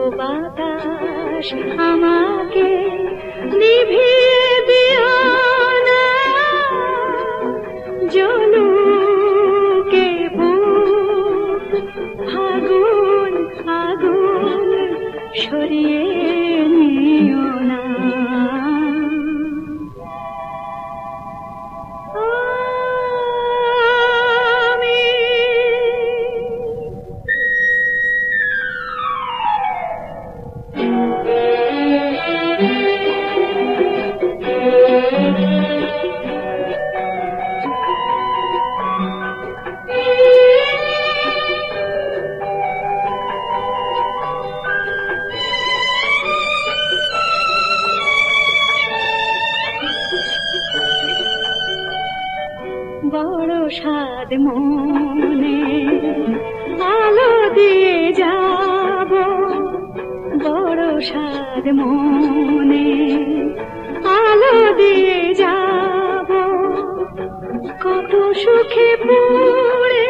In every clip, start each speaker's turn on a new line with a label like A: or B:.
A: বাতাস আমাকে নিভিয়ে দিও না, জলুকে বুক ফাগুন আগুন সরিয়ে নিও না। বড় সাদ মনে আলো দিয়ে যাব, বড় সাদ মনে আলো দিয়ে যাব, কত সুখে পুড়ে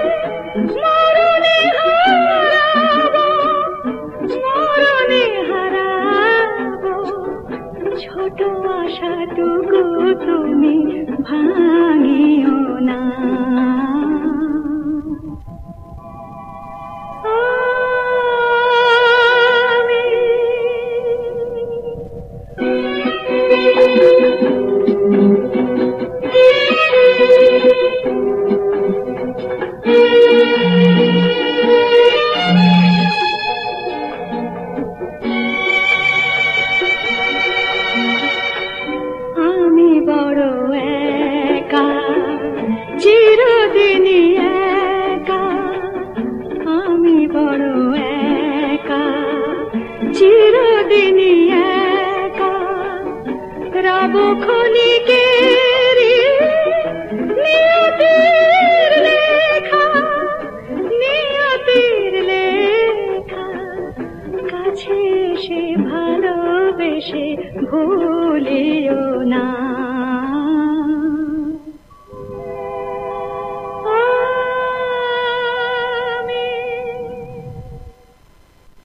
A: মরণে হারাবো, মরণে হারাবো, ছোট আশাটুকু তুমি ভাঙিও না। আমি বড় একা, চিরদিনই একা, আমি বড় একা, চিরদিনই একা, রব ক্ষণিকের নিয়তির লেখা, নিয়তির লেখা, কাছে এসে ভালোবেসে ভুলিও না।